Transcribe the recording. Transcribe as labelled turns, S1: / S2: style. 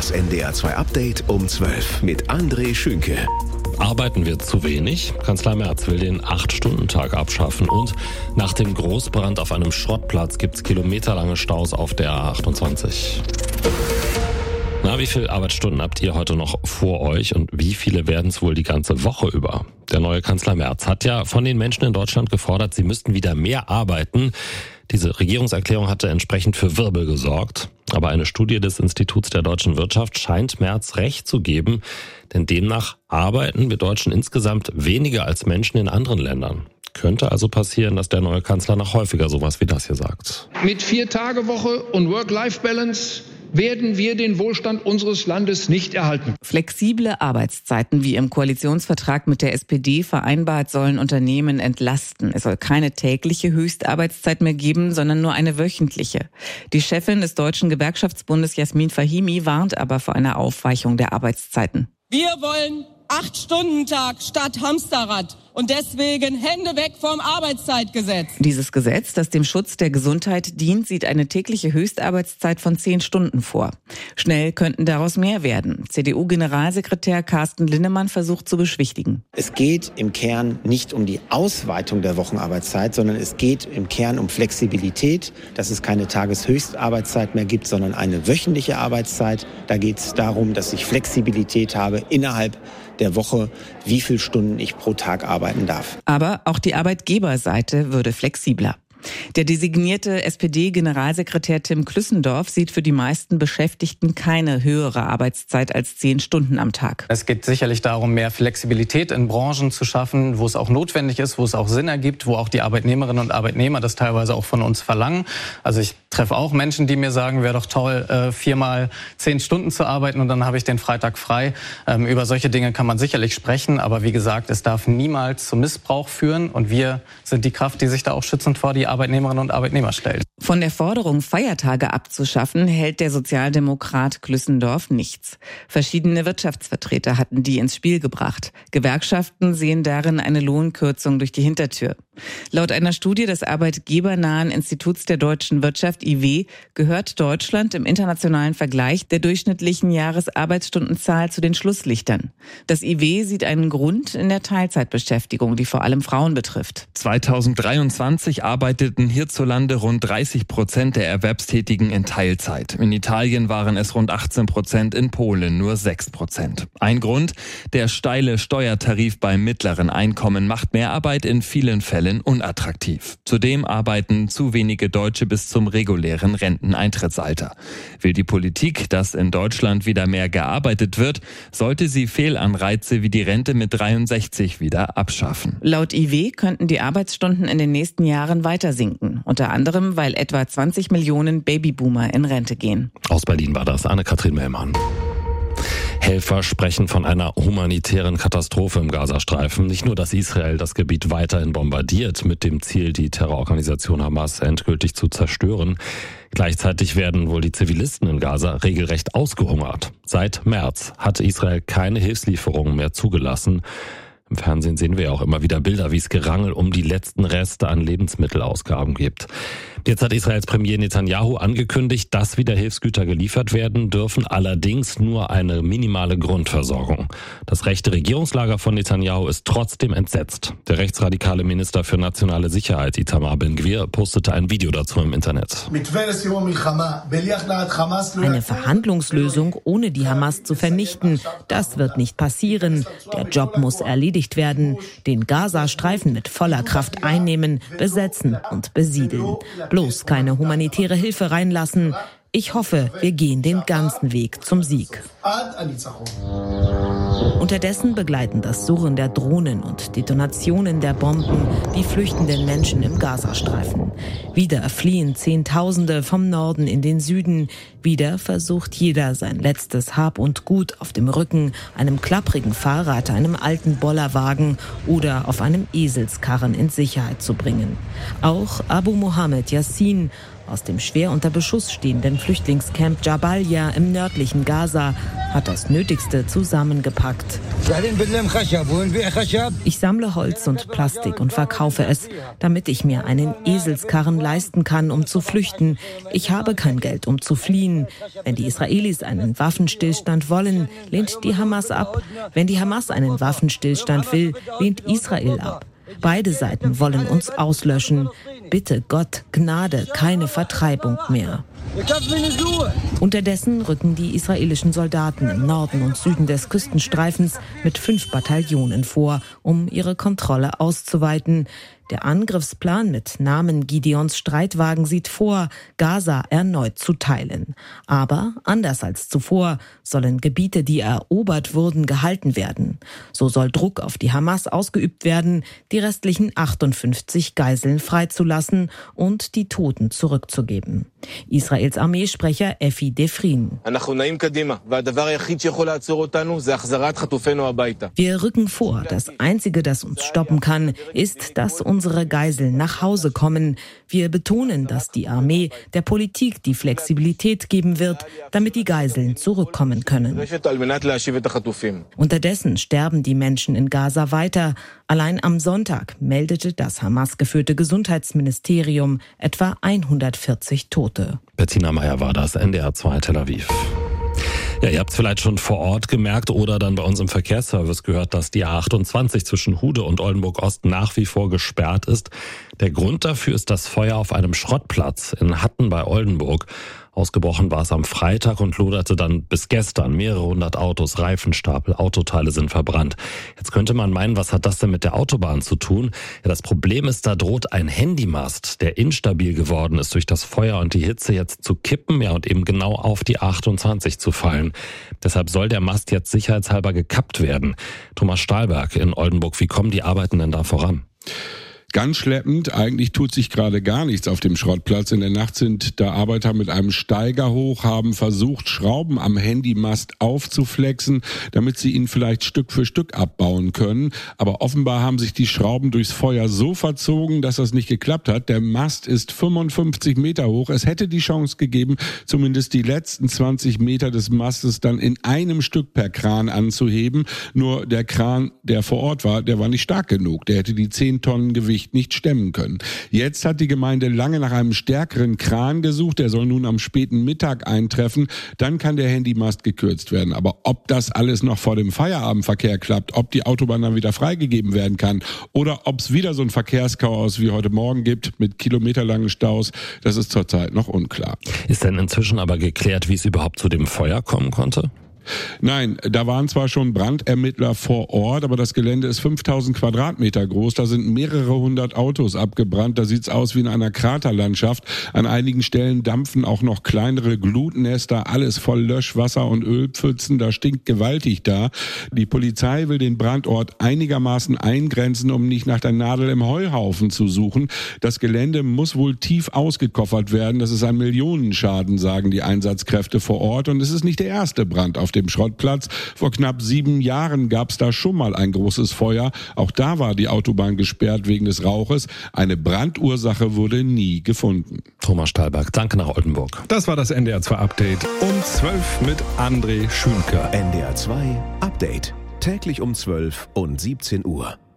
S1: Das NDR 2 Update um 12 mit André Schünke.
S2: Arbeiten wir zu wenig? Kanzler Merz will den 8-Stunden-Tag abschaffen. Und nach dem Großbrand auf einem Schrottplatz gibt es kilometerlange Staus auf der A28. Na, wie viele Arbeitsstunden habt ihr heute noch vor euch und wie viele werden es wohl die ganze Woche über? Der neue Kanzler Merz hat ja von den Menschen in Deutschland gefordert, sie müssten wieder mehr arbeiten. Diese Regierungserklärung hatte entsprechend für Wirbel gesorgt. Aber eine Studie des Instituts der deutschen Wirtschaft scheint Merz recht zu geben, denn demnach arbeiten wir Deutschen insgesamt weniger als Menschen in anderen Ländern. Könnte also passieren, dass der neue Kanzler noch häufiger sowas wie das hier sagt.
S3: Mit 4-Tage-Woche und Work-Life-Balance werden wir den Wohlstand unseres Landes nicht erhalten.
S4: Flexible Arbeitszeiten wie im Koalitionsvertrag mit der SPD vereinbart sollen Unternehmen entlasten. Es soll keine tägliche Höchstarbeitszeit mehr geben, sondern nur eine wöchentliche. Die Chefin des Deutschen Gewerkschaftsbundes Jasmin Fahimi warnt aber vor einer Aufweichung der Arbeitszeiten.
S5: Wir wollen 8-Stunden-Tag statt Hamsterrad. Und deswegen Hände weg vom Arbeitszeitgesetz.
S4: Dieses Gesetz, das dem Schutz der Gesundheit dient, sieht eine tägliche Höchstarbeitszeit von 10 Stunden vor. Schnell könnten daraus mehr werden. CDU-Generalsekretär Carsten Linnemann versucht zu beschwichtigen.
S6: Es geht im Kern nicht um die Ausweitung der Wochenarbeitszeit, sondern es geht im Kern um Flexibilität, dass es keine Tageshöchstarbeitszeit mehr gibt, sondern eine wöchentliche Arbeitszeit. Da geht es darum, dass ich Flexibilität habe innerhalb der Woche, wie viele Stunden ich pro Tag arbeiten darf.
S4: Aber auch die Arbeitgeberseite würde flexibler. Der designierte SPD-Generalsekretär Tim Klüssendorf sieht für die meisten Beschäftigten keine höhere Arbeitszeit als 10 Stunden am Tag.
S7: Es geht sicherlich darum, mehr Flexibilität in Branchen zu schaffen, wo es auch notwendig ist, wo es auch Sinn ergibt, wo auch die Arbeitnehmerinnen und Arbeitnehmer das teilweise auch von uns verlangen. Also ich treffe auch Menschen, die mir sagen, wäre doch toll, 4-mal 10 Stunden zu arbeiten und dann habe ich den Freitag frei. Über solche Dinge kann man sicherlich sprechen, aber wie gesagt, es darf niemals zum Missbrauch führen und wir sind die Kraft, die sich da auch schützend vor die Arbeitnehmerinnen und Arbeitnehmer stellen.
S4: Von der Forderung, Feiertage abzuschaffen, hält der Sozialdemokrat Klüssendorf nichts. Verschiedene Wirtschaftsvertreter hatten die ins Spiel gebracht. Gewerkschaften sehen darin eine Lohnkürzung durch die Hintertür. Laut einer Studie des arbeitgebernahen Instituts der deutschen Wirtschaft IW gehört Deutschland im internationalen Vergleich der durchschnittlichen Jahresarbeitsstundenzahl zu den Schlusslichtern. Das IW sieht einen Grund in der Teilzeitbeschäftigung, die vor allem Frauen betrifft.
S8: 2023 arbeiteten hierzulande rund 30% der Erwerbstätigen in Teilzeit. In Italien waren es rund 18%, in Polen nur 6%. Ein Grund: der steile Steuertarif beim mittleren Einkommen macht Mehrarbeit in vielen Fällen unattraktiv. Zudem arbeiten zu wenige Deutsche bis zum regulären Renteneintrittsalter. Will die Politik, dass in Deutschland wieder mehr gearbeitet wird, sollte sie Fehlanreize wie die Rente mit 63 wieder abschaffen.
S4: Laut IW könnten die Arbeitsstunden in den nächsten Jahren weiter sinken. Unter anderem, weil etwa 20 Millionen Babyboomer in Rente gehen.
S2: Aus Berlin war das Anne-Kathrin Mellmann. Helfer sprechen von einer humanitären Katastrophe im Gazastreifen. Nicht nur, dass Israel das Gebiet weiterhin bombardiert, mit dem Ziel, die Terrororganisation Hamas endgültig zu zerstören. Gleichzeitig werden wohl die Zivilisten in Gaza regelrecht ausgehungert. Seit März hat Israel keine Hilfslieferungen mehr zugelassen. Im Fernsehen sehen wir auch immer wieder Bilder, wie es Gerangel um die letzten Reste an Lebensmittelausgaben gibt. Jetzt hat Israels Premier Netanyahu angekündigt, dass wieder Hilfsgüter geliefert werden dürfen, allerdings nur eine minimale Grundversorgung. Das rechte Regierungslager von Netanyahu ist trotzdem entsetzt. Der rechtsradikale Minister für nationale Sicherheit Itamar Ben-Gvir postete ein Video dazu im Internet.
S9: Eine Verhandlungslösung ohne die Hamas zu vernichten, das wird nicht passieren. Der Job muss erledigt werden. Den Gazastreifen mit voller Kraft einnehmen, besetzen und besiedeln. Bloß keine humanitäre Hilfe reinlassen. Ich hoffe, wir gehen den ganzen Weg zum Sieg. Unterdessen begleiten das Surren der Drohnen und Detonationen der Bomben die flüchtenden Menschen im Gazastreifen. Wieder fliehen Zehntausende vom Norden in den Süden. Wieder versucht jeder, sein letztes Hab und Gut auf dem Rücken, einem klapprigen Fahrrad, einem alten Bollerwagen oder auf einem Eselskarren in Sicherheit zu bringen. Auch Abu Mohammed Yassin aus dem schwer unter Beschuss stehenden Flüchtlingscamp Jabalia im nördlichen Gaza hat das Nötigste zusammengepackt. Ich sammle Holz und Plastik und verkaufe es, damit ich mir einen Eselskarren leisten kann, um zu flüchten. Ich habe kein Geld, um zu fliehen. Wenn die Israelis einen Waffenstillstand wollen, lehnt die Hamas ab. Wenn die Hamas einen Waffenstillstand will, lehnt Israel ab. Beide Seiten wollen uns auslöschen. Bitte Gott, Gnade, keine Vertreibung mehr. Unterdessen rücken die israelischen Soldaten im Norden und Süden des Küstenstreifens mit 5 Bataillonen vor, um ihre Kontrolle auszuweiten. Der Angriffsplan mit Namen Gideons Streitwagen sieht vor, Gaza erneut zu teilen. Aber anders als zuvor sollen Gebiete, die erobert wurden, gehalten werden. So soll Druck auf die Hamas ausgeübt werden, die restlichen 58 Geiseln freizulassen und die Toten zurückzugeben. Israels Armeesprecher Effi Defrin. Wir rücken vor. Das Einzige, das uns stoppen kann, ist, dass unsere Geiseln nach Hause kommen. Wir betonen, dass die Armee der Politik die Flexibilität geben wird, damit die Geiseln zurückkommen können. Unterdessen sterben die Menschen in Gaza weiter. Allein am Sonntag meldete das Hamas-geführte Gesundheitsministerium etwa 140 Tote.
S2: Bettina Meyer war das, NDR 2 Tel Aviv. Ja, ihr habt es vielleicht schon vor Ort gemerkt oder dann bei uns im Verkehrsservice gehört, dass die A28 zwischen Hude und Oldenburg-Ost nach wie vor gesperrt ist. Der Grund dafür ist das Feuer auf einem Schrottplatz in Hatten bei Oldenburg. Ausgebrochen war es am Freitag und loderte dann bis gestern. Mehrere hundert Autos, Reifenstapel, Autoteile sind verbrannt. Jetzt könnte man meinen, was hat das denn mit der Autobahn zu tun? Ja, das Problem ist, da droht ein Handymast, der instabil geworden ist durch das Feuer und die Hitze, jetzt zu kippen, ja, und eben genau auf die A28 zu fallen. Deshalb soll der Mast jetzt sicherheitshalber gekappt werden. Thomas Stahlberg in Oldenburg, wie kommen die Arbeiten denn da voran?
S10: Ganz schleppend, eigentlich tut sich gerade gar nichts auf dem Schrottplatz. In der Nacht sind da Arbeiter mit einem Steiger hoch, haben versucht, Schrauben am Handymast aufzuflexen, damit sie ihn vielleicht Stück für Stück abbauen können. Aber offenbar haben sich die Schrauben durchs Feuer so verzogen, dass das nicht geklappt hat. Der Mast ist 55 Meter hoch. Es hätte die Chance gegeben, zumindest die letzten 20 Meter des Mastes dann in einem Stück per Kran anzuheben. Nur der Kran, der vor Ort war, der war nicht stark genug. Der hätte die 10 Tonnen Gewicht nicht stemmen können. Jetzt hat die Gemeinde lange nach einem stärkeren Kran gesucht. Der soll nun am späten Mittag eintreffen. Dann kann der Handymast gekürzt werden. Aber ob das alles noch vor dem Feierabendverkehr klappt, ob die Autobahn dann wieder freigegeben werden kann oder ob es wieder so ein Verkehrschaos wie heute Morgen gibt mit kilometerlangen Staus, das ist zurzeit noch unklar.
S2: Ist denn inzwischen aber geklärt, wie es überhaupt zu dem Feuer kommen konnte?
S10: Nein, da waren zwar schon Brandermittler vor Ort, aber das Gelände ist 5000 Quadratmeter groß. Da sind mehrere hundert Autos abgebrannt. Da sieht's aus wie in einer Kraterlandschaft. An einigen Stellen dampfen auch noch kleinere Glutnester, alles voll Löschwasser und Ölpfützen. Da stinkt gewaltig da. Die Polizei will den Brandort einigermaßen eingrenzen, um nicht nach der Nadel im Heuhaufen zu suchen. Das Gelände muss wohl tief ausgekoffert werden. Das ist ein Millionenschaden, sagen die Einsatzkräfte vor Ort. Und es ist nicht der erste Brand auf dem Schrottplatz. Vor knapp 7 Jahren gab es da schon mal ein großes Feuer. Auch da war die Autobahn gesperrt wegen des Rauches. Eine Brandursache wurde nie gefunden.
S2: Thomas Stahlberg, danke nach Oldenburg.
S11: Das war das NDR 2 Update um 12 mit André Schünker.
S1: NDR 2 Update. Täglich um 12 und 17 Uhr.